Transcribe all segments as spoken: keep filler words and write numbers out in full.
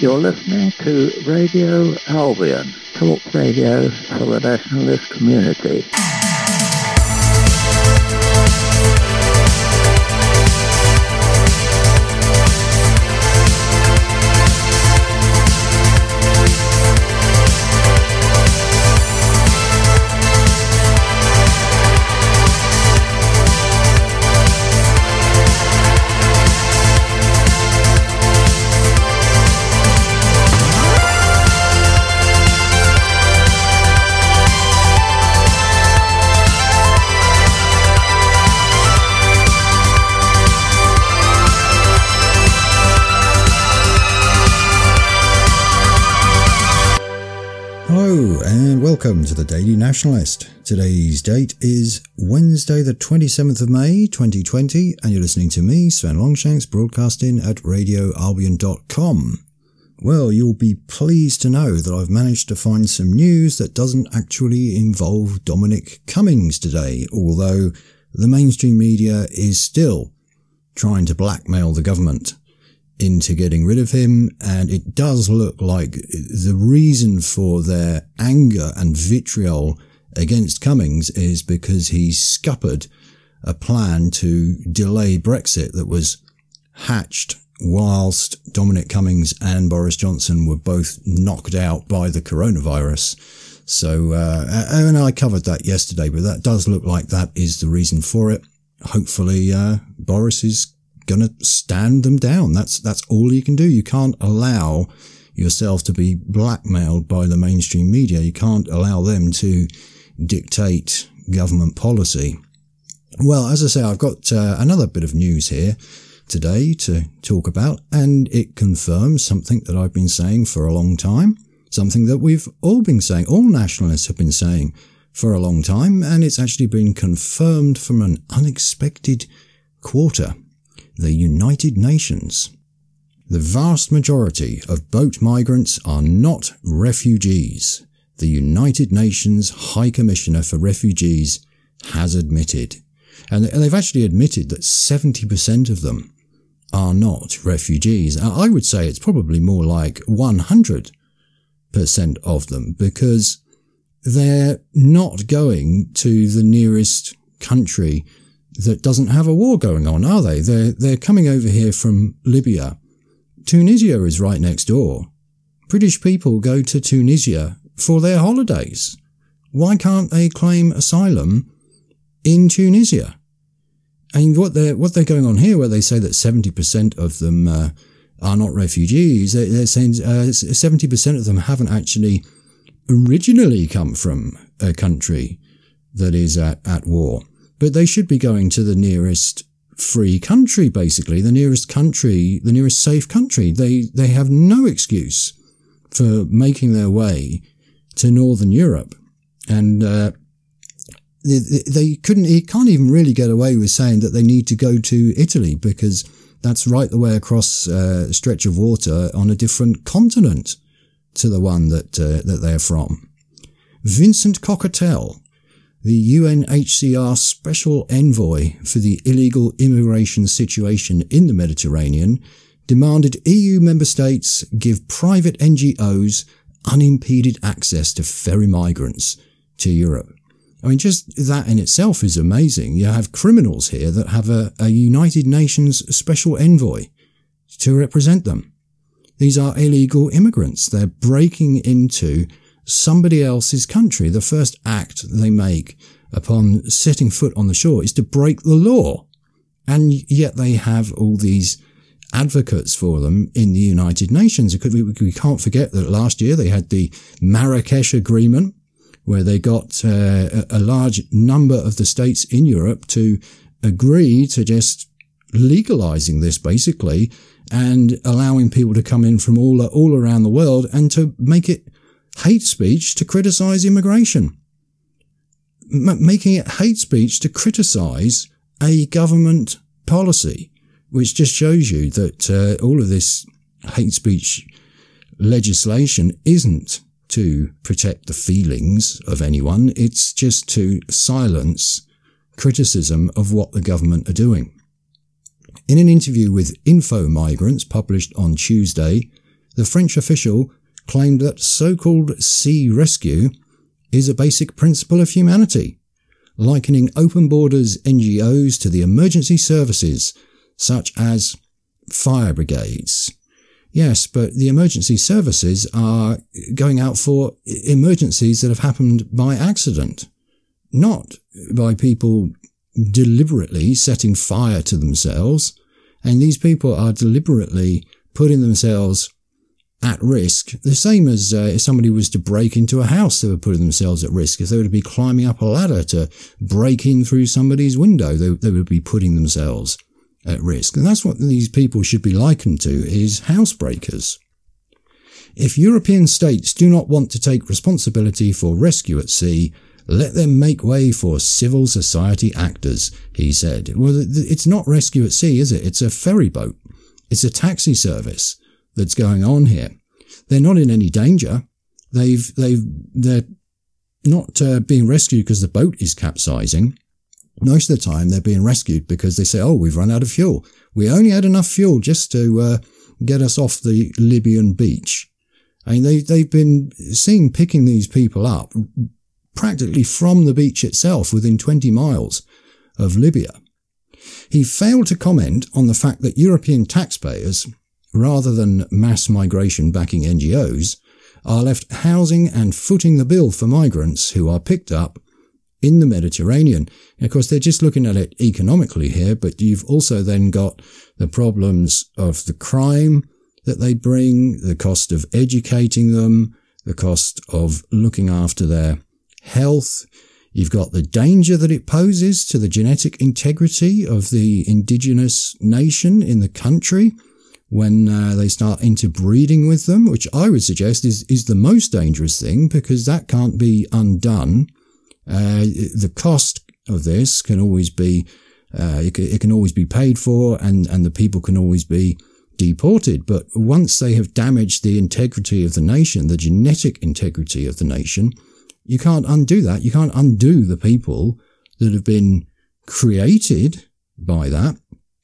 You're listening to Radio Albion, talk radio for the nationalist community. Welcome to the Daily Nationalist. Today's date is Wednesday the twenty-seventh of May twenty twenty and you're listening to me, Sven Longshanks, broadcasting at radio albion dot com. Well, you'll be pleased to know that I've managed to find some news that doesn't actually involve Dominic Cummings today, although the mainstream media is still trying to blackmail the government into getting rid of him, and it does look like the reason for their anger and vitriol against Cummings is because he scuppered a plan to delay Brexit that was hatched whilst Dominic Cummings and Boris Johnson were both knocked out by the coronavirus. So, uh, and I covered that yesterday, but that does look like that is the reason for it. Hopefully, uh, Boris is going to stand them down. That's that's all you can do. You can't allow yourself to be blackmailed by the mainstream media. You can't allow them to dictate government policy. Well, as I say, I've got uh, another bit of news here today to talk about, and it confirms something that I've been saying for a long time, something that we've all been saying, all nationalists have been saying for a long time, and it's actually been confirmed from an unexpected quarter. The United Nations. The vast majority of boat migrants are not refugees. The United Nations High Commissioner for Refugees has admitted. And they've actually admitted that seventy percent of them are not refugees. I would say it's probably more like one hundred percent of them, because they're not going to the nearest country that doesn't have a war going on, are they? They're, they're coming over here from Libya. Tunisia is right next door. British people go to Tunisia for their holidays. Why can't they claim asylum in Tunisia? And what they're, what they're going on here, where they say that seventy percent of them uh, are not refugees, they're, they're saying uh, seventy percent of them haven't actually originally come from a country that is at, at war. But they should be going to the nearest free country, basically, the nearest country, the nearest safe country. They, they have no excuse for making their way to Northern Europe. And, uh, they, they couldn't, he can't even really get away with saying that they need to go to Italy, because that's right the way across uh, a stretch of water on a different continent to the one that, uh, that they're from. Vincent Cockatell, the U N H C R Special Envoy for the illegal immigration situation in the Mediterranean, demanded E U member states give private N G Os unimpeded access to ferry migrants to Europe. I mean, just that in itself is amazing. You have criminals here that have a, a United Nations Special Envoy to represent them. These are illegal immigrants. They're breaking into somebody else's country. The first act they make upon setting foot on the shore is to break the law. And yet they have all these advocates for them in the United Nations. We can't forget that last year they had the Marrakesh Agreement, where they got uh, a large number of the states in Europe to agree to just legalizing this, basically, and allowing people to come in from all all around the world, and to make it hate speech to criticize immigration. M- making it hate speech to criticize a government policy, which just shows you that uh, all of this hate speech legislation isn't to protect the feelings of anyone. It's just to silence criticism of what the government are doing. In an interview with Info Migrants published on Tuesday, the French official claimed that so-called sea rescue is a basic principle of humanity, likening Open Borders N G Os to the emergency services, such as fire brigades. Yes, but the emergency services are going out for emergencies that have happened by accident, not by people deliberately setting fire to themselves. And these people are deliberately putting themselves at risk, the same as uh, if somebody was to break into a house, they were putting themselves at risk. If they were to be climbing up a ladder to break in through somebody's window, they, they would be putting themselves at risk. And that's what these people should be likened to, is housebreakers. If European states do not want to take responsibility for rescue at sea, let them make way for civil society actors, he said. Well, it's not rescue at sea, is it? It's a ferry boat. It's a taxi service that's going on here. They're not in any danger. They've, they've, they're not uh, being rescued because the boat is capsizing. Most of the time they're being rescued because they say, oh, we've run out of fuel. We only had enough fuel just to uh, get us off the Libyan beach. I mean, they, they've been seen picking these people up practically from the beach itself within twenty miles of Libya. He failed to comment on the fact that European taxpayers, rather than mass migration backing N G Os, are left housing and footing the bill for migrants who are picked up in the Mediterranean. And of course, they're just looking at it economically here, but you've also then got the problems of the crime that they bring, the cost of educating them, the cost of looking after their health. You've got the danger that it poses to the genetic integrity of the indigenous nation in the country when uh, they start interbreeding with them, which I would suggest is, is the most dangerous thing, because that can't be undone. Uh, the cost of this can always be, uh, it, it can always be paid for, and, and the people can always be deported. But once they have damaged the integrity of the nation, the genetic integrity of the nation, you can't undo that. You can't undo the people that have been created by that.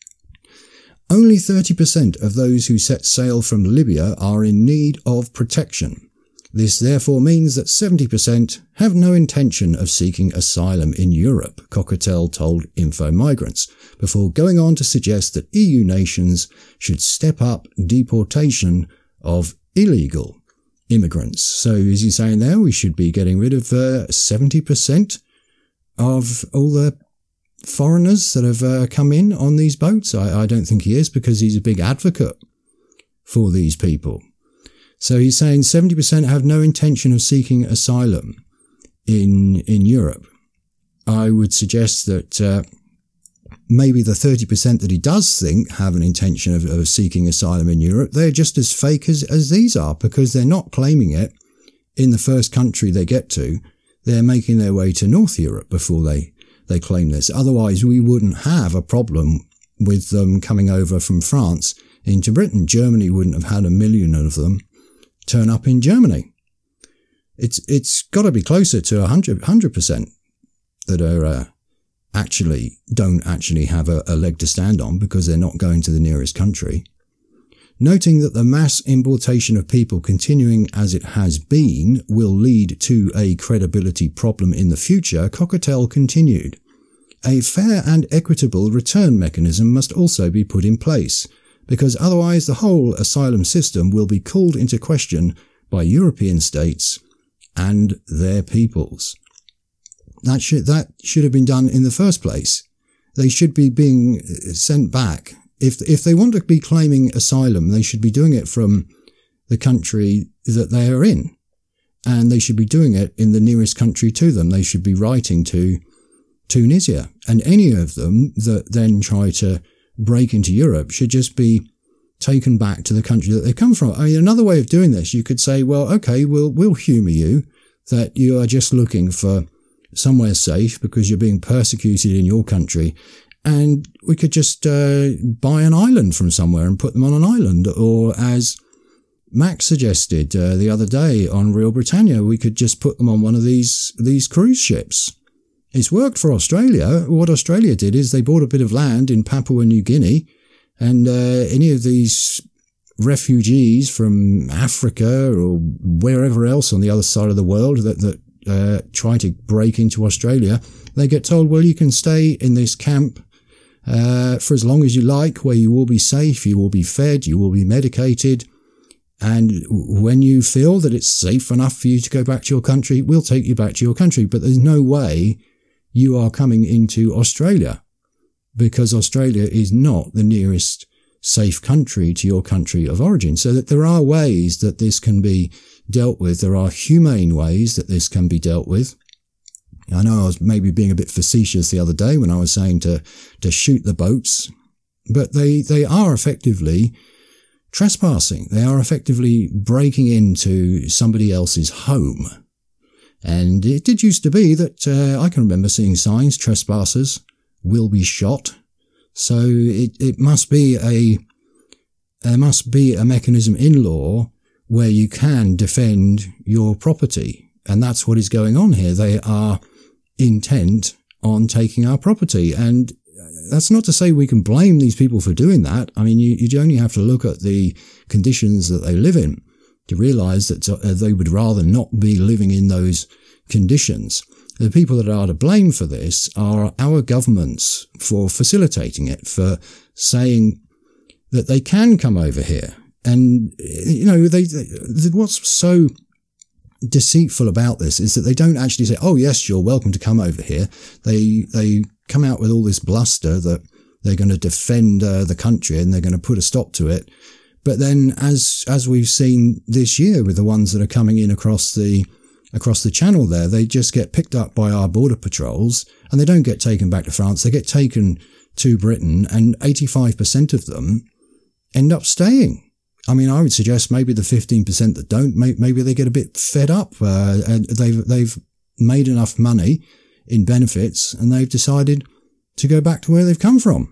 Only thirty percent of those who set sail from Libya are in need of protection. This therefore means that seventy percent have no intention of seeking asylum in Europe, Cockatell told Info Migrants, before going on to suggest that E U nations should step up deportation of illegal immigrants. So as you're saying there, we should be getting rid of uh, seventy percent of all the foreigners that have uh, come in on these boats. I, I don't think he is, because he's a big advocate for these people. So he's saying seventy percent have no intention of seeking asylum in in Europe. I would suggest that uh, maybe the thirty percent that he does think have an intention of, of seeking asylum in Europe, they're just as fake as, as these are, because they're not claiming it in the first country they get to. They're making their way to North Europe before they, they claim this. Otherwise, we wouldn't have a problem with them coming over from France into Britain. Germany wouldn't have had a million of them turn up in Germany. It's it's got to be closer to one hundred percent that are uh, actually don't actually have a, a leg to stand on, because they're not going to the nearest country. Noting that the mass importation of people continuing as it has been will lead to a credibility problem in the future, Cockatell continued. A fair and equitable return mechanism must also be put in place, because otherwise the whole asylum system will be called into question by European states and their peoples. That should, that should have been done in the first place. They should be being sent back. If, if they want to be claiming asylum, they should be doing it from the country that they are in. And they should be doing it in the nearest country to them. They should be writing to Tunisia. And any of them that then try to break into Europe should just be taken back to the country that they come from. I mean, another way of doing this, you could say, well, okay, we'll, we'll humour you that you are just looking for somewhere safe because you're being persecuted in your country. And we could just uh, buy an island from somewhere and put them on an island. Or as Max suggested uh, the other day on Real Britannia, we could just put them on one of these, these cruise ships. It's worked for Australia. What Australia did is they bought a bit of land in Papua New Guinea, and uh, any of these refugees from Africa or wherever else on the other side of the world that, that uh, try to break into Australia, they get told, well, you can stay in this camp uh, for as long as you like, where you will be safe, you will be fed, you will be medicated. And when you feel that it's safe enough for you to go back to your country, we'll take you back to your country. But there's no way you are coming into Australia, because Australia is not the nearest safe country to your country of origin. So that there are ways that this can be dealt with. There are humane ways that this can be dealt with. I know I was maybe being a bit facetious the other day when I was saying to, to shoot the boats, but they, they are effectively trespassing. They are effectively breaking into somebody else's home. And it did used to be that uh, I can remember seeing signs, trespassers will be shot. So it, it must be a, there must be a mechanism in law where you can defend your property. And that's what is going on here. They are intent on taking our property. And that's not to say we can blame these people for doing that. I mean, you, you only have to look at the conditions that they live in to realize that uh, they would rather not be living in those conditions. The people that are to blame for this are our governments for facilitating it, for saying that they can come over here. And, you know, they, they what's so deceitful about this is that they don't actually say, oh yes, you're welcome to come over here. They, they come out with all this bluster that they're going to defend uh, the country and they're going to put a stop to it. But then as, as we've seen this year with the ones that are coming in across the, across the channel there, they just get picked up by our border patrols and they don't get taken back to France. They get taken to Britain, and eighty-five percent of them end up staying. I mean, I would suggest maybe the fifteen percent that don't, maybe they get a bit fed up. Uh, and they've, they've made enough money in benefits and they've decided to go back to where they've come from.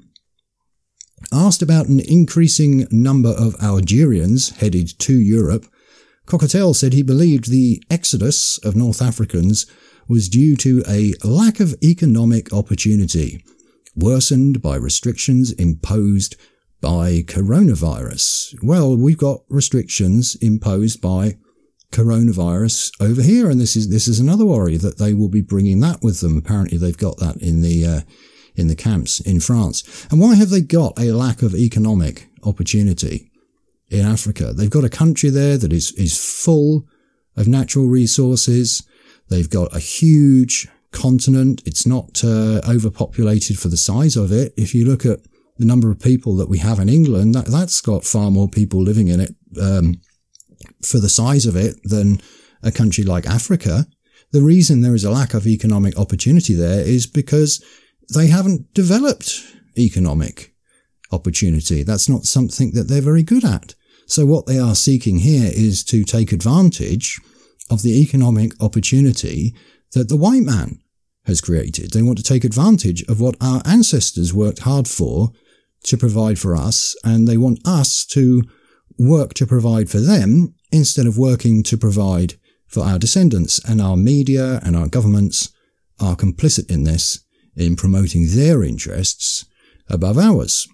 Asked about an increasing number of Algerians headed to Europe, Cockatell said he believed the exodus of North Africans was due to a lack of economic opportunity, worsened by restrictions imposed by coronavirus. Well, we've got restrictions imposed by coronavirus over here, and this is this is another worry that they will be bringing that with them. Apparently, they've got that in the uh, in the camps in France. And why have they got a lack of economic opportunity in Africa? They've got a country there that is is full of natural resources. They've got a huge continent. It's not uh, overpopulated for the size of it. If you look at the number of people that we have in England, that, that's got far more people living in it um, for the size of it than a country like Africa. The reason there is a lack of economic opportunity there is because they haven't developed economic opportunity. That's not something that they're very good at. So what they are seeking here is to take advantage of the economic opportunity that the white man has created. They want to take advantage of what our ancestors worked hard for to provide for us, and they want us to work to provide for them instead of working to provide for our descendants. And our media and our governments are complicit in this, in promoting their interests above ours.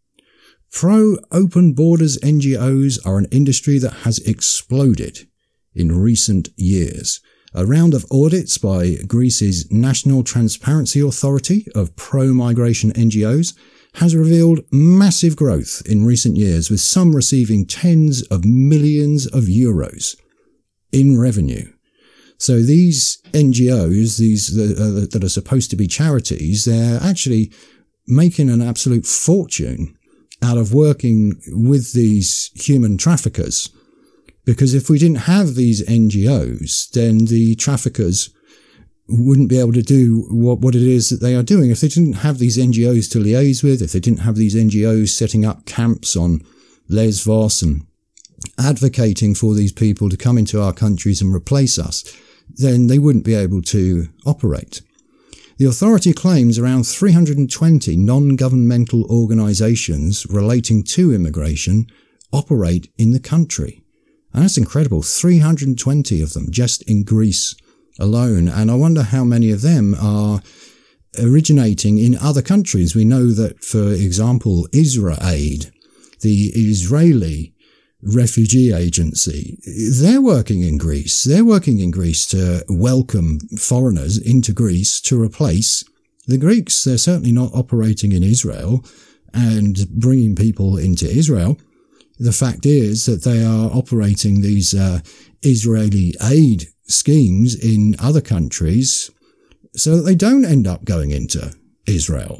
Pro-open borders N G Os are an industry that has exploded in recent years. A round of audits by Greece's National Transparency Authority of pro-migration N G Os has revealed massive growth in recent years, with some receiving tens of millions of euros in revenue. So these N G Os, these uh, that are supposed to be charities, they're actually making an absolute fortune out of working with these human traffickers. Because if we didn't have these N G Os, then the traffickers wouldn't be able to do what, what it is that they are doing. If they didn't have these N G Os to liaise with, if they didn't have these N G Os setting up camps on Lesvos and advocating for these people to come into our countries and replace us, then they wouldn't be able to operate. The authority claims around three hundred twenty non-governmental organisations relating to immigration operate in the country. And that's incredible. three hundred twenty of them just in Greece alone. And I wonder how many of them are originating in other countries. We know that, for example, IsraAid, the Israeli refugee agency. They're working in Greece. They're working in Greece to welcome foreigners into Greece to replace the Greeks. They're certainly not operating in Israel and bringing people into Israel. The fact is that they are operating these uh, Israeli aid schemes in other countries so that they don't end up going into Israel.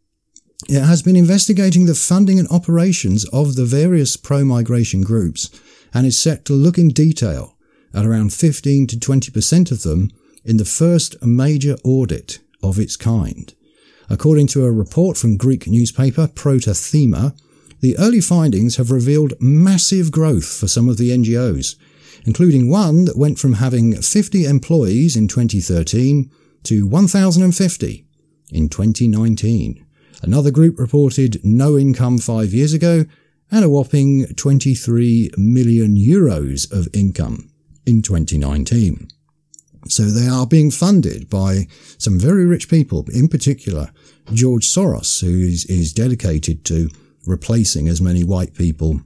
It has been investigating the funding and operations of the various pro-migration groups and is set to look in detail at around fifteen to twenty percent of them in the first major audit of its kind. According to a report from Greek newspaper Protothema, the early findings have revealed massive growth for some of the N G Os, including one that went from having fifty employees in twenty thirteen to one thousand fifty in twenty nineteen. Another group reported no income five years ago and a whopping twenty-three million euros of income in twenty nineteen. So they are being funded by some very rich people, in particular George Soros, who is, is dedicated to replacing as many white people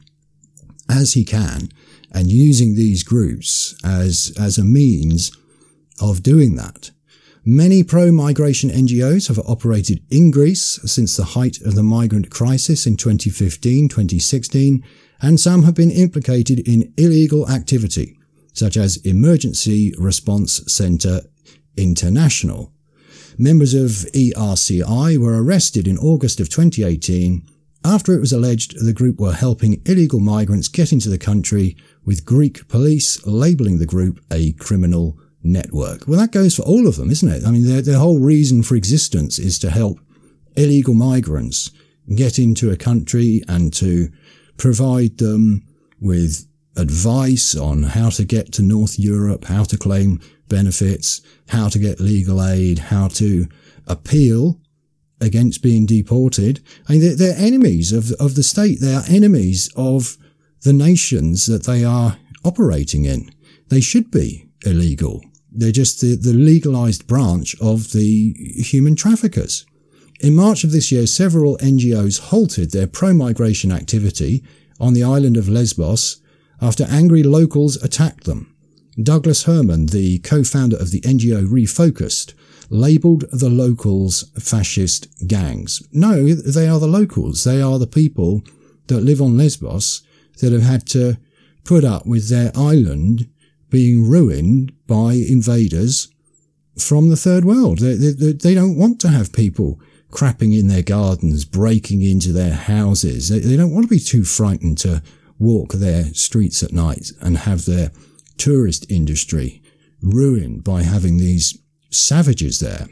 as he can and using these groups as, as a means of doing that. Many pro-migration N G Os have operated in Greece since the height of the migrant crisis in twenty fifteen to twenty sixteen, and some have been implicated in illegal activity, such as Emergency Response Centre International. Members of E R C I were arrested in August of twenty eighteen after it was alleged the group were helping illegal migrants get into the country, with Greek police labelling the group a criminal network. Well, that goes for all of them, isn't it? I mean, their, their whole reason for existence is to help illegal migrants get into a country and to provide them with advice on how to get to North Europe, how to claim benefits, how to get legal aid, how to appeal against being deported. I mean, they're, they're enemies of, of the state. They are enemies of the nations that they are operating in. They should be illegal. They're just the, the legalized branch of the human traffickers. In March of this year, several N G Os halted their pro-migration activity on the island of Lesbos after angry locals attacked them. Douglas Herman, the co-founder of the N G O Refocused, labelled the locals fascist gangs. No, they are the locals. They are the people that live on Lesbos that have had to put up with their island being ruined by invaders from the third world. They, they, they don't want to have people crapping in their gardens, breaking into their houses. They, they don't want to be too frightened to walk their streets at night and have their tourist industry ruined by having these savages there.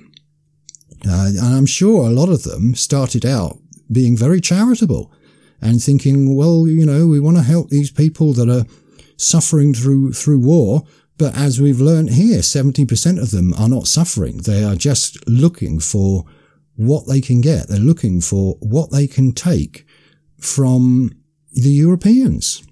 Uh, and I'm sure a lot of them started out being very charitable and thinking, well, you know, we want to help these people that are suffering through through war. But as we've learned here, seventy percent of them are not suffering. They are just looking for what they can get. They're looking for what they can take from the Europeans.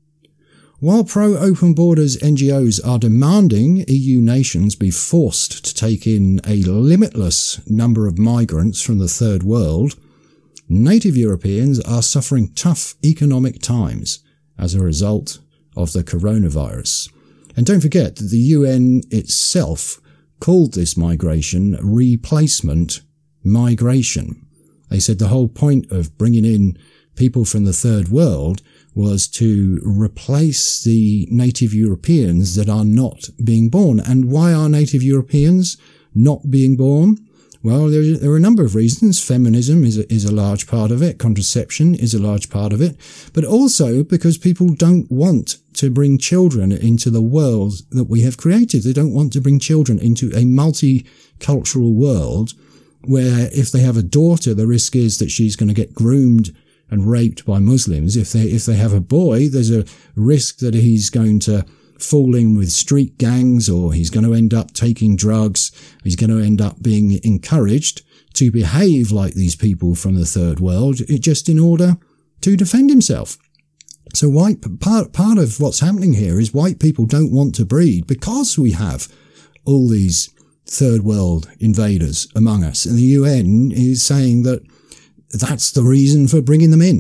While pro-open borders N G Os are demanding E U nations be forced to take in a limitless number of migrants from the third world, native Europeans are suffering tough economic times as a result of the coronavirus. And don't forget that the U N itself called this migration replacement migration. They said the whole point of bringing in people from the third world was to replace the native Europeans that are not being born. And why are native Europeans not being born? Well, there, there are a number of reasons. Feminism is a, is a large part of it. Contraception is a large part of it. But also because people don't want to bring children into the world that we have created. They don't want to bring children into a multicultural world where if they have a daughter, the risk is that she's going to get groomed and raped by Muslims. If they, if they have a boy, there's a risk that he's going to fall in with street gangs, or he's going to end up taking drugs. He's going to end up being encouraged to behave like these people from the third world, just in order to defend himself. So white, part, part of what's happening here is white people don't want to breed because we have all these third world invaders among us. And the U N is saying that that's the reason for bringing them in.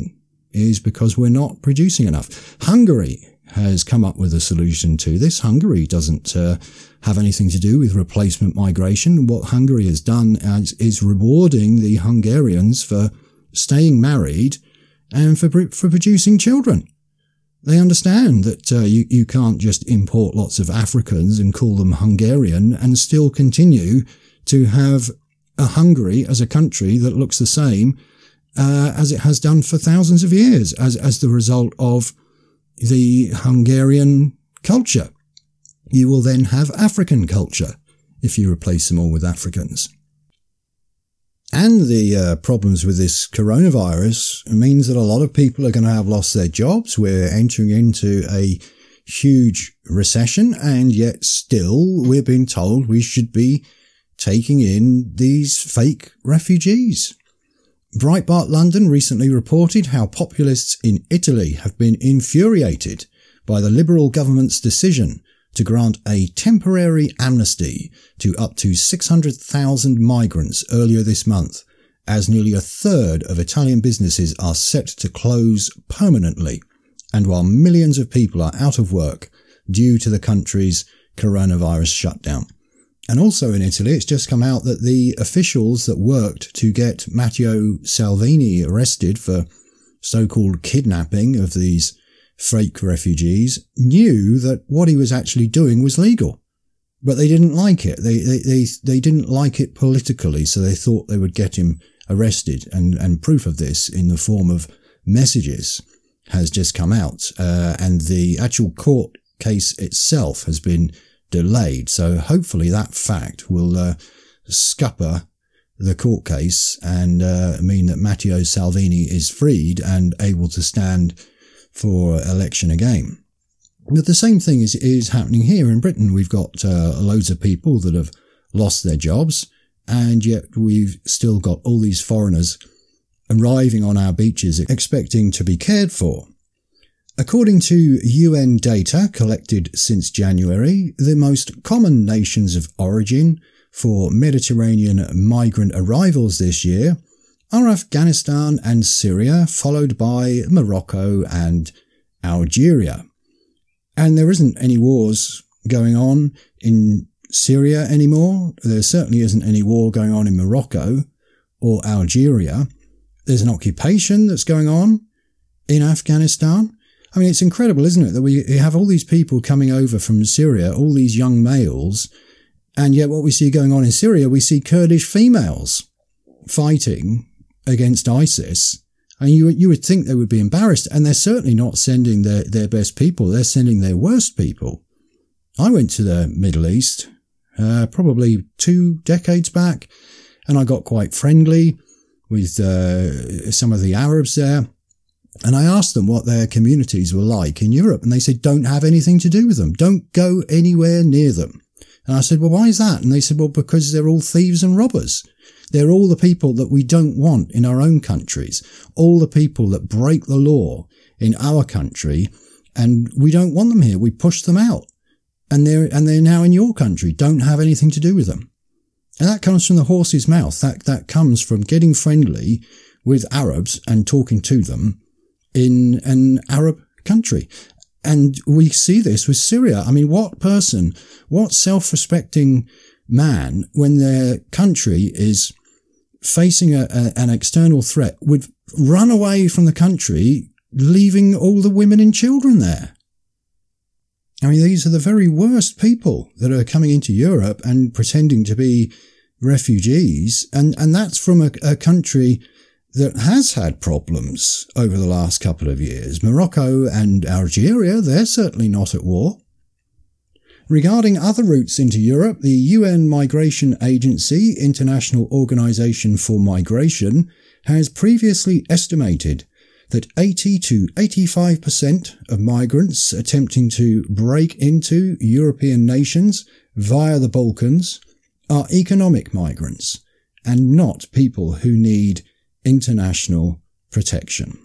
is because we're not producing enough. Hungary has come up with a solution to this. Hungary doesn't uh, have anything to do with replacement migration. What Hungary has done is, is rewarding the Hungarians for staying married and for for producing children. They understand that uh, you, you can't just import lots of Africans and call them Hungarian and still continue to have a Hungary as a country that looks the same uh, as it has done for thousands of years as, as the result of the Hungarian culture. You will then have African culture if you replace them all with Africans. And the uh, problems with this coronavirus means that a lot of people are going to have lost their jobs. We're entering into a huge recession, and yet still we're being told we should be taking in these fake refugees. Breitbart London recently reported how populists in Italy have been infuriated by the Liberal government's decision to grant a temporary amnesty to up to six hundred thousand migrants earlier this month, as nearly a third of Italian businesses are set to close permanently, and while millions of people are out of work due to the country's coronavirus shutdown. And also in Italy, it's just come out that the officials that worked to get Matteo Salvini arrested for so-called kidnapping of these fake refugees knew that what he was actually doing was legal, but they didn't like it. They, they, they, they didn't like it politically, so they thought they would get him arrested. And, and proof of this in the form of messages has just come out. Uh, and the actual court case itself has been delayed. So hopefully that fact will, uh, scupper the court case and, uh, mean that Matteo Salvini is freed and able to stand for election again. But the same thing is, is happening here in Britain. We've got uh, loads of people that have lost their jobs, and yet we've still got all these foreigners arriving on our beaches expecting to be cared for. According to U N data collected since January, the most common nations of origin for Mediterranean migrant arrivals this year are Afghanistan and Syria, followed by Morocco and Algeria. And there isn't any wars going on in Syria anymore. There certainly isn't any war going on in Morocco or Algeria. There's an occupation that's going on in Afghanistan. I mean, it's incredible, isn't it, that we have all these people coming over from Syria, all these young males, and yet what we see going on in Syria, we see Kurdish females fighting against ISIS, and you you would think they would be embarrassed, and they're certainly not sending their, their best people, they're sending their worst people. I went to the Middle East uh, probably two decades back, and I got quite friendly with uh, some of the Arabs there, and I asked them what their communities were like in Europe, and they said, don't have anything to do with them, don't go anywhere near them. And I said, well, why is that? And they said, well, because they're all thieves and robbers. They're all the people that we don't want in our own countries, all the people that break the law in our country, and we don't want them here. We push them out, and they're and they're now in your country. Don't have anything to do with them. And that comes from the horse's mouth. That that comes from getting friendly with Arabs and talking to them in an Arab country. And we see this with Syria. I mean, what person, what self-respecting man, when their country is facing a, a, an external threat, would run away from the country, leaving all the women and children there? I mean, these are the very worst people that are coming into Europe and pretending to be refugees. And, and that's from a, a country that has had problems over the last couple of years. Morocco and Algeria, they're certainly not at war. Regarding other routes into Europe, the U N Migration Agency, International Organization for Migration, has previously estimated that eighty to eighty-five percent of migrants attempting to break into European nations via the Balkans are economic migrants and not people who need international protection.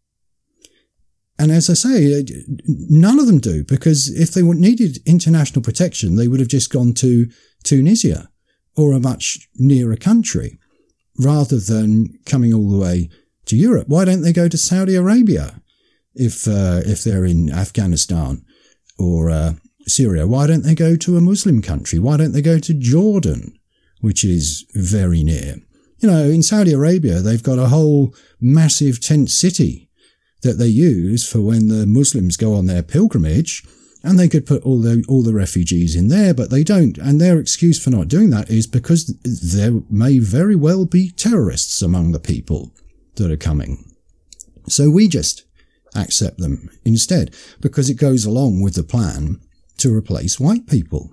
And as I say, none of them do, because if they needed international protection, they would have just gone to Tunisia or a much nearer country rather than coming all the way to Europe? Why don't they go to Saudi Arabia if uh, if they're in Afghanistan or uh, Syria? Why don't they go to a Muslim country? Why don't they go to Jordan, which is very near? You know, in Saudi Arabia, they've got a whole massive tent city that they use for when the Muslims go on their pilgrimage, and they could put all the all the refugees in there, but they don't. And their excuse for not doing that is because there may very well be terrorists among the people that are coming. So we just accept them instead, because it goes along with the plan to replace white people.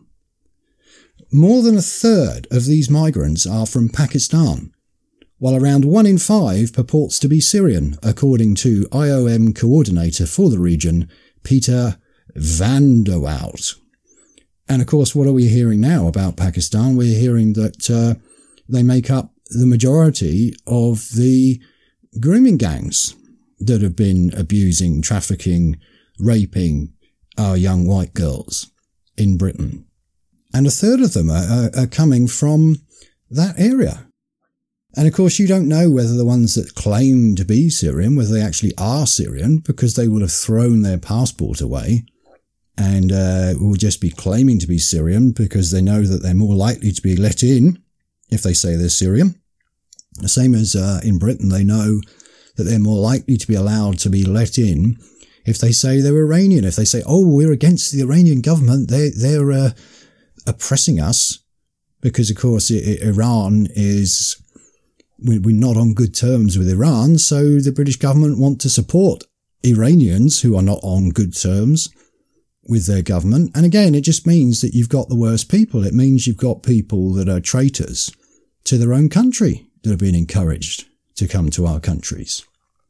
More than a third of these migrants are from Pakistan, while around one in five purports to be Syrian, according to I O M coordinator for the region, Peter van der Wout. And of course, what are we hearing now about Pakistan? We're hearing that uh, they make up the majority of the grooming gangs that have been abusing, trafficking, raping our young white girls in Britain. And a third of them are, are coming from that area. And of course, you don't know whether the ones that claim to be Syrian, whether they actually are Syrian, because they will have thrown their passport away and uh, will just be claiming to be Syrian because they know that they're more likely to be let in if they say they're Syrian. The same as uh, in Britain, they know that they're more likely to be allowed to be let in if they say they're Iranian. If they say, oh, we're against the Iranian government, they're, they're uh, oppressing us, because, of course, it, Iran is... We're not on good terms with Iran, so the British government want to support Iranians who are not on good terms with their government. And again, it just means that you've got the worst people. It means you've got people that are traitors to their own country that have been encouraged to come to our countries.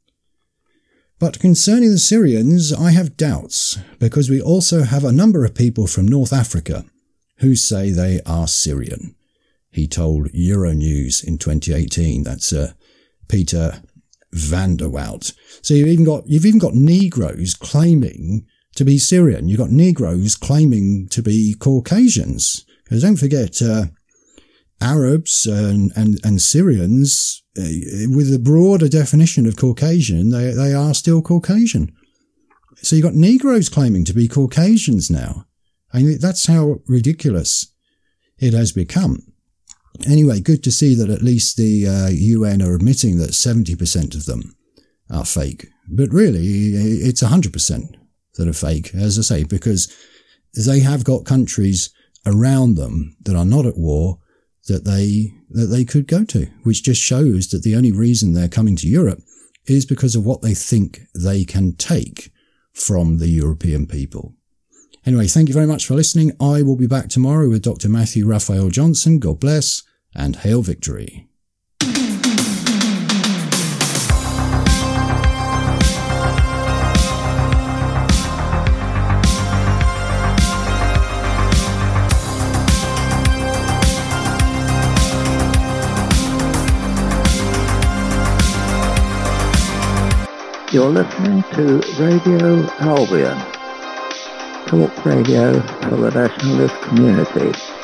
But concerning the Syrians, I have doubts, because we also have a number of people from North Africa who say they are Syrian. He told Euronews in twenty eighteen. That's uh, Peter van der Wout. So you've even got you've even got Negroes claiming to be Syrian. You've got Negroes claiming to be Caucasians. Because don't forget, uh, Arabs and and, and Syrians, uh, with a broader definition of Caucasian, they they are still Caucasian. So you've got Negroes claiming to be Caucasians now. I mean, that's how ridiculous it has become. Anyway, good to see that at least the uh, U N are admitting that seventy percent of them are fake. But really, it's one hundred percent that are fake, as I say, because they have got countries around them that are not at war that they that they could go to, which just shows that the only reason they're coming to Europe is because of what they think they can take from the European people. Anyway, thank you very much for listening. I will be back tomorrow with Doctor Matthew Raphael Johnson. God bless and hail victory. You're listening to Radio Albion, talk radio for the nationalist community.